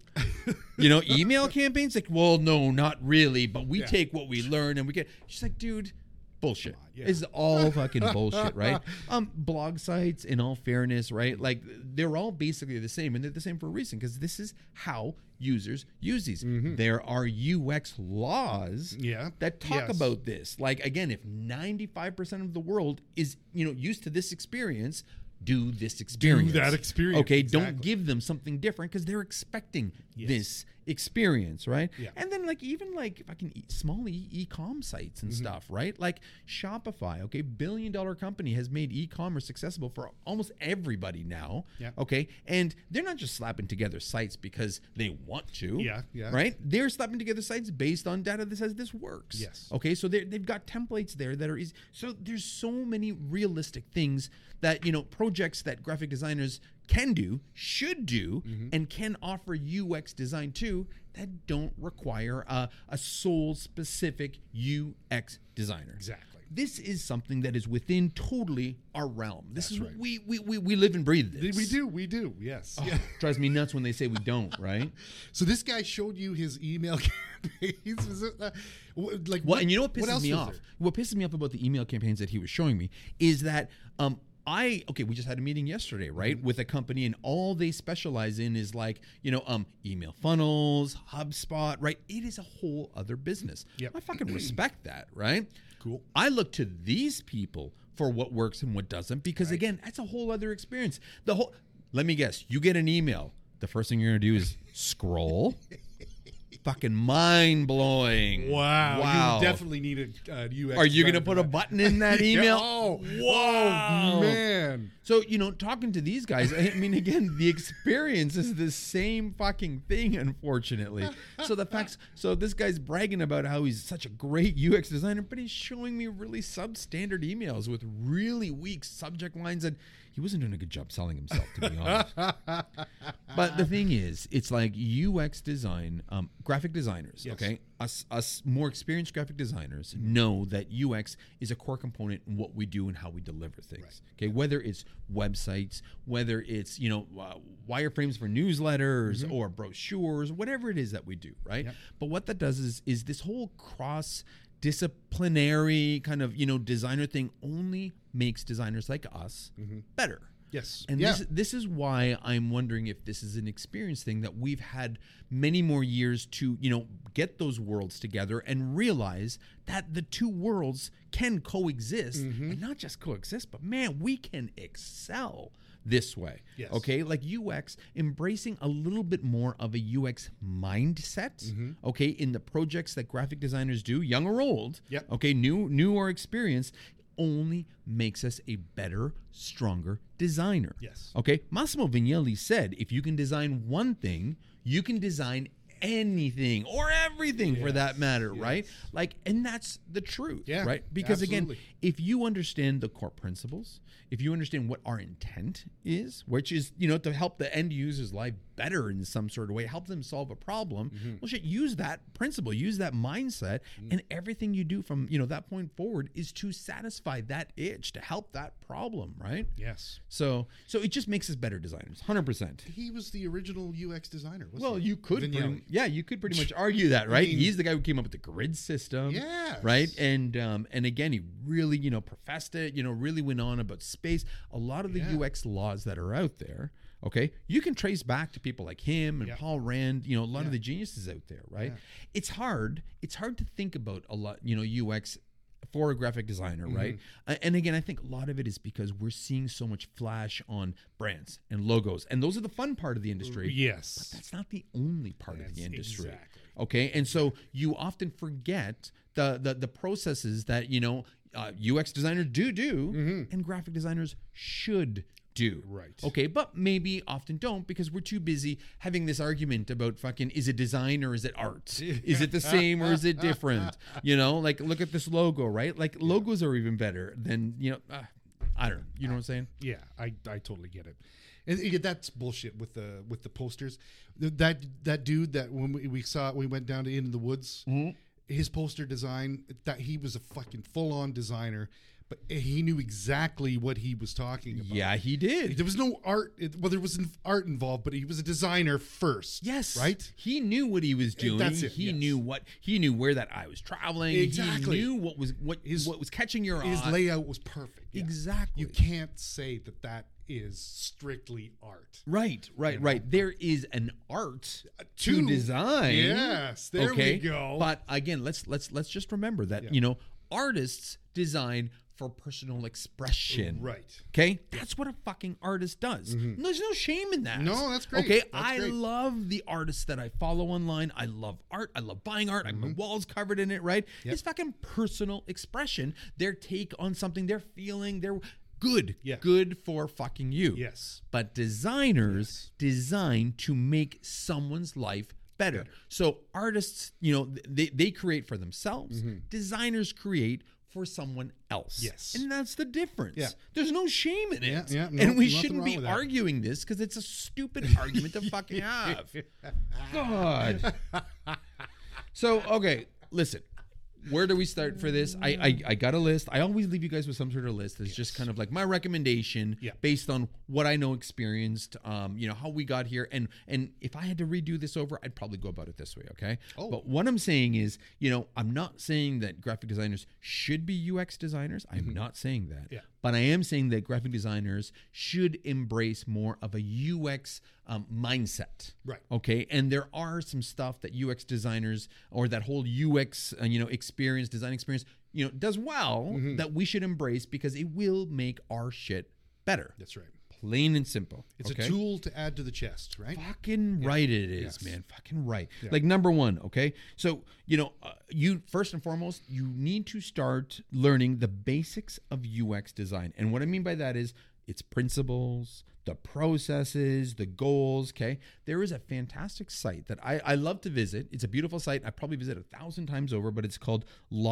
Email campaigns? Like, well, no, not really. But we take what we learn and we get. She's like, dude, bullshit. It's all fucking bullshit, right? Blog sites, in all fairness, right? Like, they're all basically the same, and they're the same for a reason, because this is how users use these. There are UX laws that talk about this. Like, again, if 95% of the world is used to this experience, do this experience. Do that experience. Okay, exactly. Don't give them something different because they're expecting this experience, right? Yeah. And then like even like fucking small e-com sites and stuff, right? Like Shopify, okay, $1 billion company has made e-commerce accessible for almost everybody now. Yeah. Okay, and they're not just slapping together sites because they want to. Yeah, yeah. Right? They're slapping together sites based on data that says this works. Yes. Okay, so they've got templates there that are easy. So there's so many realistic things that, you know, projects that graphic designers can do, should do, and can offer UX design to that don't require a sole specific UX designer. Exactly. This is something that is within totally our realm. This That's is right. we live and breathe this. We do, yes. Oh, Yeah. drives me nuts when they say we don't, right? So this guy showed you his email campaigns. Was it, like Well, and you know what pisses else me was off? there? What pisses me off about the email campaigns that he was showing me is that we just had a meeting yesterday, right, with a company, and all they specialize in is like, you know, email funnels, HubSpot, right? It is a whole other business. Yep. I fucking respect that, right? Cool. I look to these people for what works and what doesn't, because again, that's a whole other experience. Let me guess, you get an email. The first thing you're gonna do is scroll. Fucking mind blowing. Wow. You definitely need a UX. Are you going to designer put for a that. button in that email? Oh, Wow. oh, man. So, you know, talking to these guys, I mean, again, the experience is the same fucking thing, unfortunately. So this guy's bragging about how he's such a great UX designer, but he's showing me really substandard emails with really weak subject lines, and he wasn't doing a good job selling himself, to be honest. But the thing is, it's like UX design, graphic designers, Yes. okay? Us more experienced graphic designers know that UX is a core component in what we do and how we deliver things. Right. Okay, whether it's websites, whether it's, you know, wireframes for newsletters or brochures, whatever it is that we do, right? Yep. But what that does is this whole disciplinary kind of, you know, designer thing only makes designers like us better. Yes. And Yeah. this is why I'm wondering if this is an experience thing that we've had many more years to, you know, get those worlds together and realize that the two worlds can coexist, and not just coexist, but man, we can excel this way. Yes. Okay, like UX, embracing a little bit more of a UX mindset. Okay, in the projects that graphic designers do, young or old. Yep. Okay, new or experienced, only makes us a better, stronger designer. Yes. Okay. Massimo Vignelli said, if you can design one thing, you can design anything or everything for that matter, right? Like, and that's the truth, Yeah, right? Because absolutely. again, if you understand the core principles, if you understand what our intent is, which is, you know, to help the end user's life better in some sort of way, help them solve a problem, well, shit, use that principle, use that mindset, and everything you do from, you know, that point forward is to satisfy that itch, to help that problem, right? Yes. So it just makes us better designers, 100%. He was the original UX designer. Wasn't Well, he? you could, Vignelli. you could pretty much argue that, right? mean- He's the guy who came up with the grid system, Yes. right? And again, he really, you know, professed it, you know, really went on about space. A lot of the Yeah. UX laws that are out there, okay, you can trace back to people like him and Yeah. Paul Rand, you know, a lot of the geniuses out there, right? Yeah. It's hard to think about a lot, you know, UX for a graphic designer, right? And again, I think a lot of it is because we're seeing so much flash on brands and logos, and those are the fun part of the industry. Yes. That's not the only part of the That's industry. exactly. Okay, and so you often forget the processes that, you know, UX designers do and graphic designers should do. Right. Okay, but maybe often don't because we're too busy having this argument about fucking, is it design or is it art? Is it the same or is it different? You know, like look at this logo, right? Like logos are even better than, you know, I don't know. You know what I'm saying? Yeah, I totally get it. And yeah, that's bullshit with the posters. That dude that when we went down to In the Woods, his poster design, that he was a fucking full on designer, but he knew exactly what he was talking about. Yeah, he did. There was no art. Well, there was art involved, but he was a designer first. Yes. Right? He knew what he was doing. That's it, He yes. knew where that eye was traveling. Exactly. He knew what was catching your His eye. layout was perfect. Yeah. Exactly. You can't say that is strictly art. Right. There is an art to To- design. Yes, there we go. But again, let's just remember that, you know, artists design for personal expression. Right. Okay? That's what a fucking artist does. There's no shame in that. No, that's great. Okay? That's I great. love the artists that I follow online. I love art. I love buying art. My wall's covered in it, right? Yep. It's fucking personal expression. Their take on something they're feeling. They're good. Yeah. Good for fucking you. Yes. But designers design to make someone's life better. So artists, they create for themselves. Designers create for someone else. Yes. And that's the difference. Yeah. There's no shame in it. Yeah, no, and we nothing shouldn't wrong be with that. arguing this because it's a stupid argument to fucking have. God. So, okay, listen. Where do we start for this? I got a list. I always leave you guys with some sort of list. It's just kind of like my recommendation based on what I know experienced, how we got here. And if I had to redo this over, I'd probably go about it this way, okay? Oh. But what I'm saying is, I'm not saying that graphic designers should be UX designers. I'm not saying that. Yeah. But I am saying that graphic designers should embrace more of a UX mindset. Right. Okay. And there are some stuff that UX designers or that whole UX, experience, design experience, does well that we should embrace because it will make our shit better. That's right. Plain and simple. It's okay? a tool to add to the chest, right? Fucking right it is, Yes. man. Fucking right. Yeah. Like number one, okay? So, you first and foremost, you need to start learning the basics of UX design. And what I mean by that is its principles, the processes, the goals, okay? There is a fantastic site that I love to visit. It's a beautiful site. I probably visit 1,000 times over, but it's called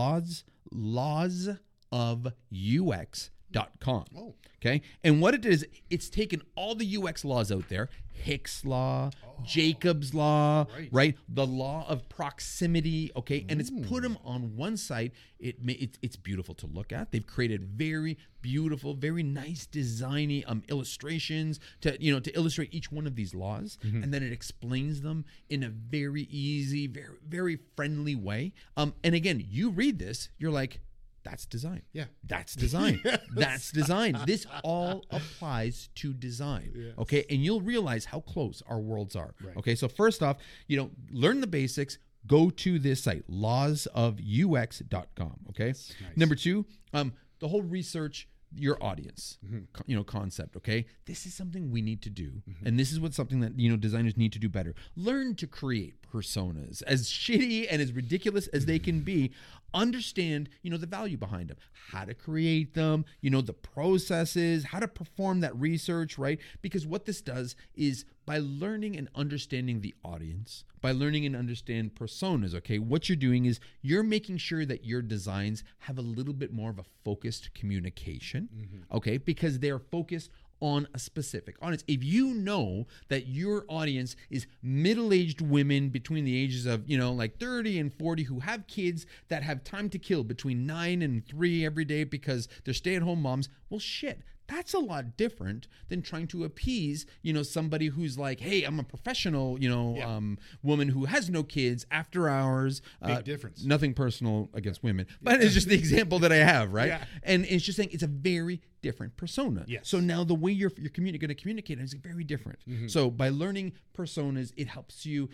lawsofux.com. Oh. Okay. And what it is, it's taken all the UX laws out there, Hick's law, Jacob's law, right? The law of proximity. Okay. And it's put them on one site. It's beautiful to look at. They've created very beautiful, very nice designy illustrations to illustrate each one of these laws. And then it explains them in a very easy, very, very friendly way. And again, you read this, you're like, that's design. Yeah. That's design. That's design. This all applies to design. Yes. Okay. And you'll realize how close our worlds are. Right. Okay. So first off, learn the basics. Go to this site, lawsofux.com. Okay. Nice. Number two, the whole research your audience, concept. Okay. This is something we need to do. And this is something that, designers need to do better. Learn to create personas as shitty and as ridiculous as they can be. Understand, the value behind them, how to create them, the processes, how to perform that research, right? Because what this does is by learning and understanding the audience, by learning and understand personas, okay, what you're doing is you're making sure that your designs have a little bit more of a focused communication, okay, because they're focused on a specific audience. If you know that your audience is middle-aged women between the ages of, 30 and 40 who have kids that have time to kill between 9 and 3 every day because they're stay-at-home moms, well, shit. That's a lot different than trying to appease, somebody who's like, hey, I'm a professional, woman who has no kids after hours. Big difference. Nothing personal against women, but it's just the example that I have, right? Yeah. And it's just saying it's a very different persona. Yes. So now the way you're going to communicate is very different. So by learning personas, it helps you,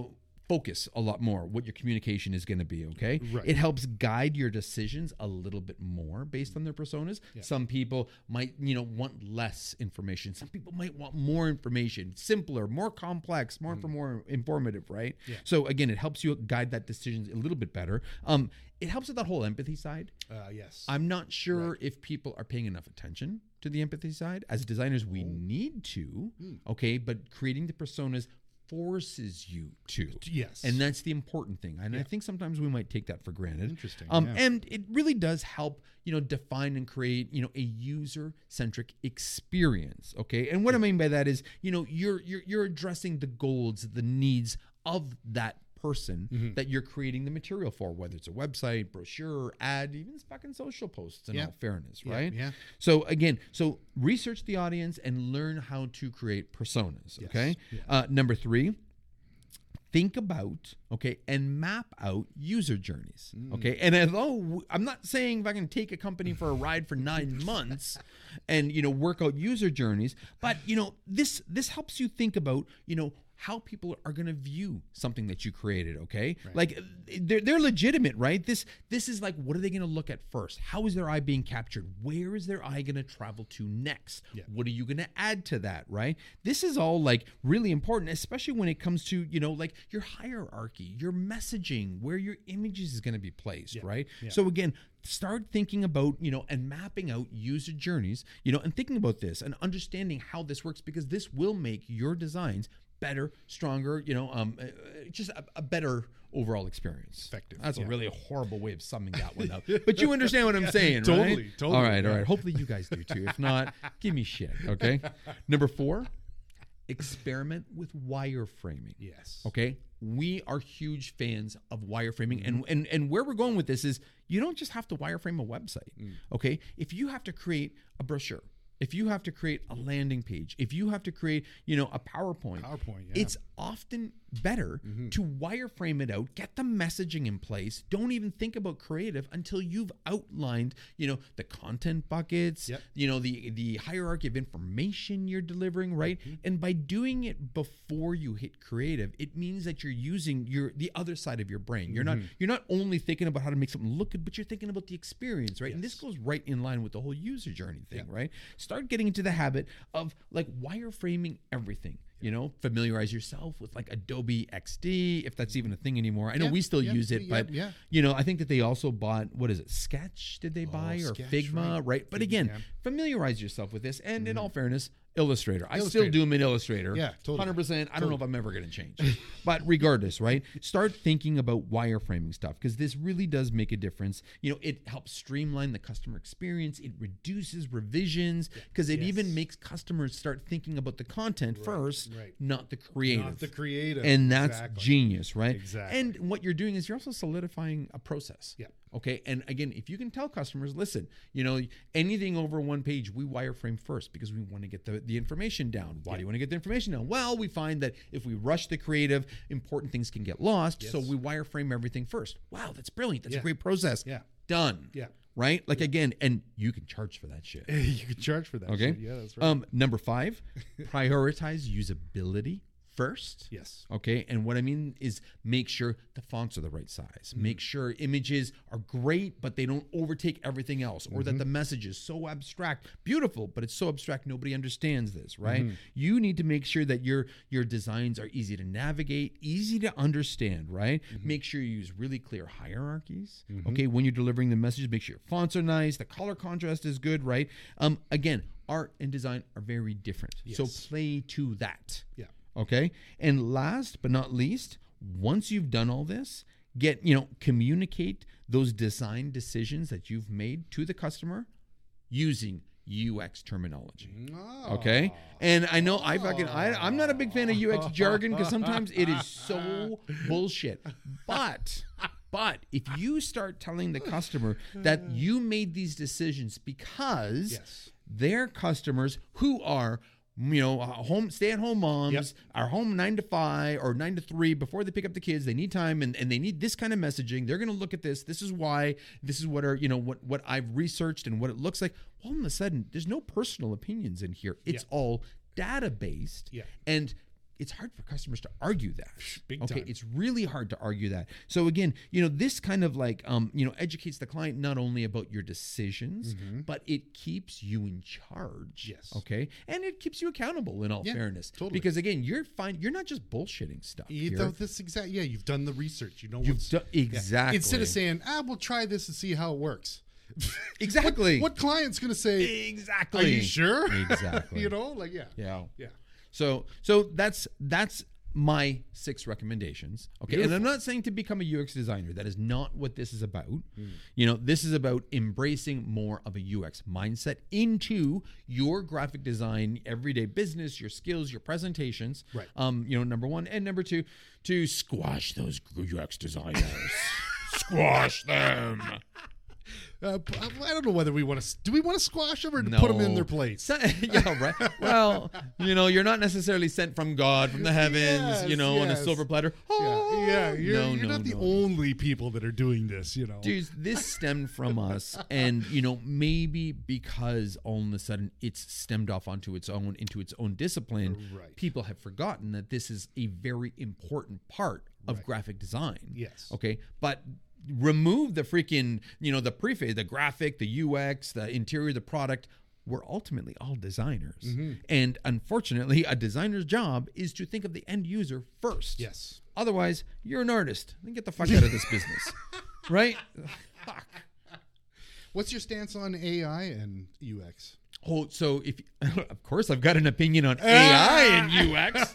focus a lot more what your communication is going to be, okay? Right. It helps guide your decisions a little bit more based on their personas. Yeah. Some people might, want less information. Some people might want more information, simpler, more complex, more informative, right? Yeah. So again, it helps you guide that decision a little bit better. It helps with that whole empathy side. Yes. I'm not sure if people are paying enough attention to the empathy side. As designers, we need to, okay? But creating the personas forces you to. Yes. And that's the important thing. And I think sometimes we might take that for granted. Interesting. And it really does help, define and create, a user-centric experience. Okay. And what I mean by that is, you're addressing the goals, the needs of that person that you're creating the material for, whether it's a website, brochure, ad, even fucking social posts in all fairness, right? Yeah. So again, research the audience and learn how to create personas, okay? Yes. Number 3, think about, and map out user journeys, okay? And although I'm not saying if I can take a company for a ride for 9 months and, work out user journeys, but, this helps you think about, how people are going to view something that you created, okay? Like they're legitimate, right? This is like, what are they going to look at first? How is their eye being captured? Where is their eye going to travel to next? What are you going to add to that, right? This is all like really important, especially when it comes to, you know, like your hierarchy, your messaging, where your images is going to be placed, right? So again, start thinking about, you know, and mapping out user journeys, you know, and thinking about this and understanding how this works, because this will make your designs better, stronger, you know, just a better overall experience. Effective. That's a really horrible way of summing that one up. But you understand what I'm saying, right? Totally. All right. Hopefully you guys do too. If not, give me shit, okay? Number 4, experiment with wireframing. Yes. Okay? We are huge fans of wireframing. And where we're going with this is, you don't just have to wireframe a website. Okay? If you have to create a brochure, if you have to create a landing page, if you have to create, you know, a PowerPoint, it's often better to wireframe it out, get the messaging in place. Don't even think about creative until you've outlined, you know, the content buckets, you know, the hierarchy of information you're delivering, right? And by doing it before you hit creative, it means that you're using the other side of your brain. You're not only thinking about how to make something look good, but you're thinking about the experience, right? And this goes right in line with the whole user journey thing, right? Start getting into the habit of like wireframing everything. You know, familiarize yourself with like Adobe XD, if that's even a thing anymore. I know we still use it, but you know, I think that they also bought, what is it, Sketch? Did they buy or Sketch, Figma, right? But again, familiarize yourself with this. And in all fairness, Illustrator. I still do them in Illustrator. Yeah, totally. 100%. I don't know if I'm ever going to change. But regardless, right? Start thinking about wireframing stuff, because this really does make a difference. You know, it helps streamline the customer experience. It reduces revisions, because it even makes customers start thinking about the content first, not the creative. Not the creative. And that's genius, right? Exactly. And what you're doing is you're also solidifying a process. Yeah. Okay. And again, if you can tell customers, listen, you know, anything over one page, we wireframe first because we want to get the information down. Why do you want to get the information down? Well, we find that if we rush the creative, important things can get lost. So we wireframe everything first. Wow, that's brilliant. That's a great process. Done. Right? Like again, and you can charge for that shit. You can charge for that shit. Yeah, that's right. Number 5, prioritize usability first. Okay. And what I mean is make sure the fonts are the right size. Make sure images are great, but they don't overtake everything else, or that the message is so abstract, beautiful, but it's so abstract nobody understands this, right? You need to make sure that your designs are easy to navigate, easy to understand, right? Make sure you use really clear hierarchies. Okay. When you're delivering the message, make sure your fonts are nice, the color contrast is good, right? Again, art and design are very different. So play to that. Okay. And last but not least, once you've done all this, communicate those design decisions that you've made to the customer using UX terminology. Okay. And I know I'm not a big fan of UX jargon, because sometimes it is so bullshit. But if you start telling the customer that you made these decisions because their customers who are, you know, stay-at-home moms are home 9 to 5 or 9 to 3 before they pick up the kids. They need time and they need this kind of messaging. They're going to look at this. This is why. This is what what I've researched and what it looks like. All of a sudden, there's no personal opinions in here. It's all data-based. And it's hard for customers to argue that. Big time. It's really hard to argue that. So again, this kind of like, educates the client not only about your decisions, but it keeps you in charge. Okay. And it keeps you accountable in all fairness. Totally. Because again, you're not just bullshitting stuff. You've done the research. You know, exactly. Instead of saying, we'll try this and see how it works. Exactly. What client's going to say, exactly. Are you sure? Exactly. Yeah. So that's my 6 recommendations. Okay. Beautiful. And I'm not saying to become a UX designer. That is not what this is about. This is about embracing more of a UX mindset into your graphic design, everyday business, your skills, your presentations. Right. Number 1. And number 2, to squash those UX designers. Squash them. I don't know whether we want to. Do we want to squash them or to No. put them in their place? Yeah, right. Well, you're not necessarily sent from God, from the heavens, on a Yes. silver platter. Yeah. You're No, not the no. only people that are doing this. Dude, this stemmed from us, and maybe because all of a sudden it's stemmed off into its own discipline, Right. people have forgotten that this is a very important part of graphic design. Yes. Okay, but remove the freaking the preface, the graphic, the UX, the interior, the product. We're ultimately all designers, and unfortunately, a designer's job is to think of the end user first. Yes. Otherwise, you're an artist. Then get the fuck out of this business. Right? Fuck. What's your stance on AI and UX? Oh, so of course I've got an opinion on AI and UX.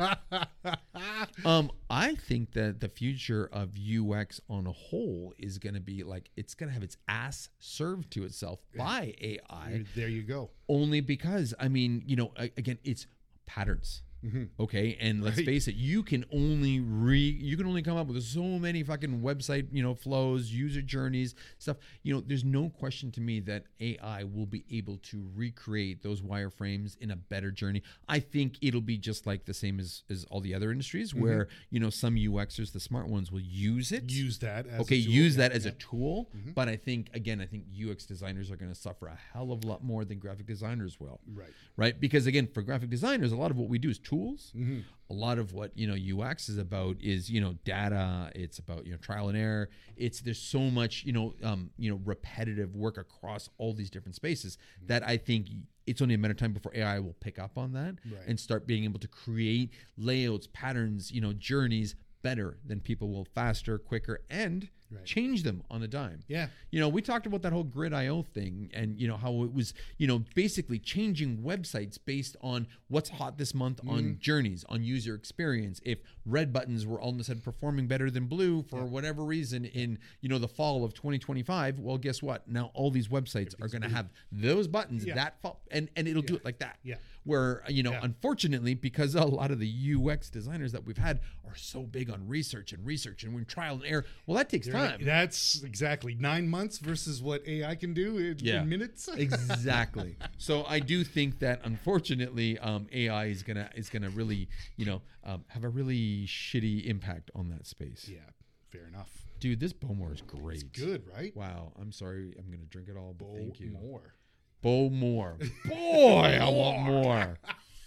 I think that the future of UX on a whole is going to be like, it's going to have its ass served to itself by AI. There you go. Only because, again, it's patterns. Okay, and let's face it, you can only come up with so many fucking website, flows, user journeys, stuff. There's no question to me that AI will be able to recreate those wireframes in a better journey. I think it'll be just like the same as all the other industries, where some UXers, the smart ones, will use it. Use that as a tool. But I think UX designers are going to suffer a hell of a lot more than graphic designers will. Right? Because again, for graphic designers, a lot of what we do is tools. A lot of what UX is about is data. It's about trial and error. There's so much repetitive work across all these different spaces that I think it's only a matter of time before AI will pick up on that and start being able to create layouts, patterns, journeys better than people will, faster, quicker, and change them on a dime. Yeah. We talked about that whole Grid.io thing and, how it was, basically changing websites based on what's hot this month on journeys, on user experience. If red buttons were all of a sudden performing better than blue for whatever reason in, the fall of 2025, well, guess what? Now all these websites are going to have those buttons that fall, and it'll do it like that. Yeah. Where, unfortunately, because a lot of the UX designers that we've had are so big on research and we're in trial and error. Well, that takes time. That's exactly 9 months versus what AI can do in minutes. Exactly. So I do think that, unfortunately, AI is gonna really, have a really shitty impact on that space. Yeah, fair enough. Dude, this Bowmore is great. It's good, right? Wow. I'm sorry. I'm gonna drink it all, but thank you. Bowmore. Boy, I want more.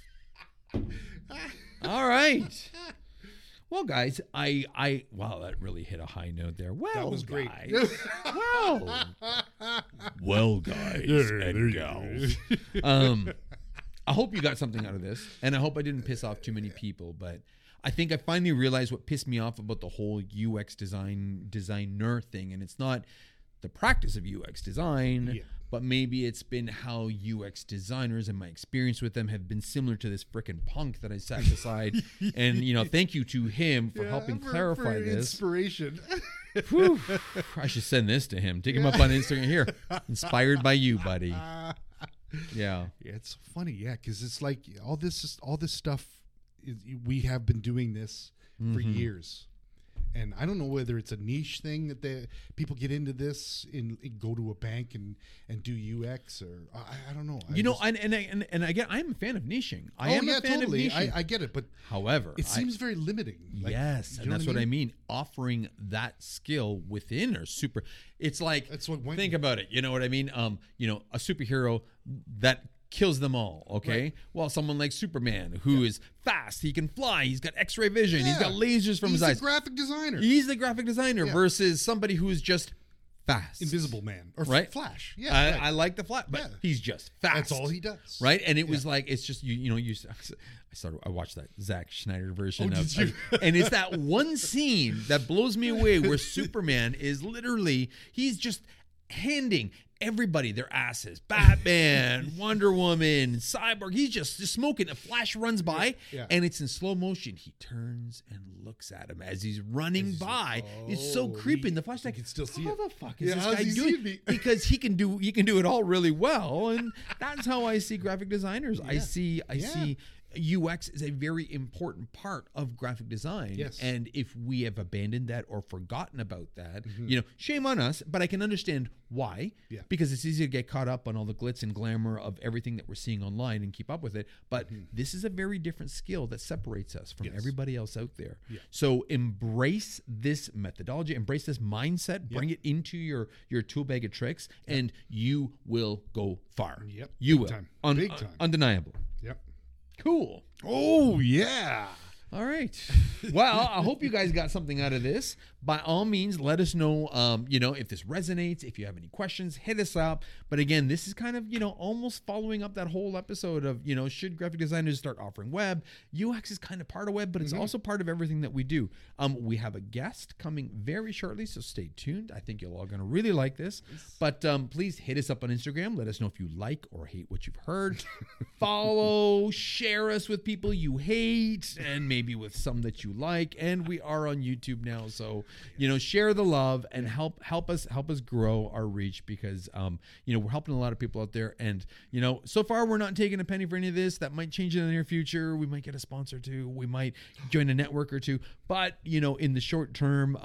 All right. Well, guys, wow, that really hit a high note there. Well, that was great. Guys, well, guys and gals. I hope you got something out of this, and I hope I didn't piss off too many people, but I think I finally realized what pissed me off about the whole UX designer thing, and it's not the practice of UX design, but maybe it's been how UX designers and my experience with them have been similar to this frickin' punk that I sat beside. And, thank you to him for helping clarify this. Inspiration. Whew. I should send this to him. Take him up on Instagram here. Inspired by you, buddy. Yeah. It's funny, because it's like all this stuff. We have been doing this for years. And I don't know whether it's a niche thing that people get into this and go to a bank and do UX, or I don't know. And again, I'm a fan of niching. I am a fan of niching. I get it, but however, it seems very limiting. Yes, and that's what I mean. Offering that skill within or super. It's like, think about it. You know what I mean? A superhero that kills them all, okay? Right. Well, someone like Superman, who is fast, he can fly, he's got X-ray vision, he's got lasers from his eyes. He's the graphic designer. He's the graphic designer versus somebody who is just fast. Invisible Man. Or Flash. Yeah. I like the Flash, but he's just fast. That's all he does. Right? And it was like, it's just, I watched that Zack Schneider version and it's that one scene that blows me away where Superman is literally, he's just handing everybody their asses. Batman, Wonder Woman, Cyborg. He's just smoking. The Flash runs by, and it's in slow motion. He turns and looks at him as he's running by. It's so creepy. And the Flash, like, still see how it. the fuck is this guy doing? Because he can do it all really well, and that's how I see graphic designers. I see UX is a very important part of graphic design. Yes. And if we have abandoned that or forgotten about that, shame on us, but I can understand why. Yeah. Because it's easy to get caught up on all the glitz and glamour of everything that we're seeing online and keep up with it. But this is a very different skill that separates us from everybody else out there. Yeah. So embrace this methodology, embrace this mindset, bring it into your tool bag of tricks, and you will go far. Yep. You Big will. time. Big time. Undeniable. Yep. Cool. Oh, yeah. All right. Well, I hope you guys got something out of this. By all means, let us know, if this resonates. If you have any questions, hit us up. But again, this is kind of, almost following up that whole episode of, should graphic designers start offering web? UX is kind of part of web, but it's also part of everything that we do. We have a guest coming very shortly, so stay tuned. I think you're all going to really like this. But please hit us up on Instagram. Let us know if you like or hate what you've heard. Follow, share us with people you hate, and maybe with some that you like. And we are on YouTube now, so share the love and help us grow our reach, because we're helping a lot of people out there. And so far we're not taking a penny for any of this. That might change in the near future. We might get a sponsor too. We might join a network or two. But in the short term,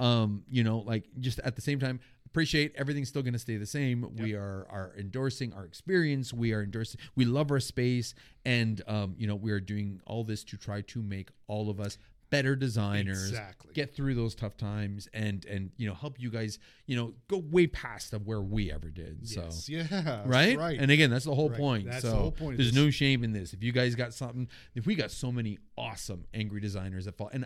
just at the same time, appreciate everything's still going to stay the same. Yep. We are endorsing our experience. We love our space, and we are doing all this to try to make all of us better designers, get through those tough times, and help you guys go way past of where we ever did. Yes. So Yeah, right? right. And again, that's the whole point. That's so the whole point. There's no shame in this. If you guys got something, if we got so many awesome angry designers that fall, and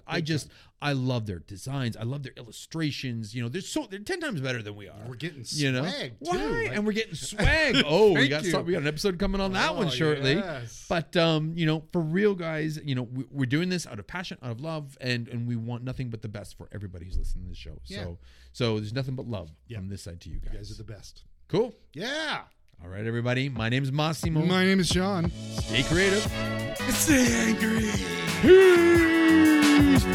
I love their designs. I love their illustrations. They're 10 times better than we are. We're getting swag too. Right? And we're getting swag. Oh, we got an episode coming on that one shortly. Yes. But for real, guys, we're doing this out of passion, out of love, and we want nothing but the best for everybody who's listening to the show. Yeah. So there's nothing but love from this side to you guys. You guys are the best. Cool. Yeah. All right, everybody. My name is Massimo. My name is Sean. Stay creative. Stay angry. Peace.